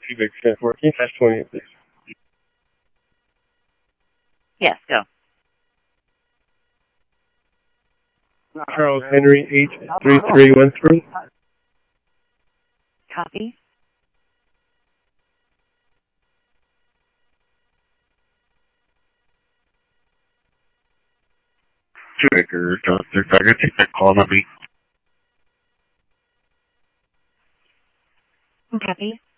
Cubic 1014/28, please. Yes, go. Charles Henry H3313. Copy. Shoemaker, Johnson, I can take that call, Nubby. Copy.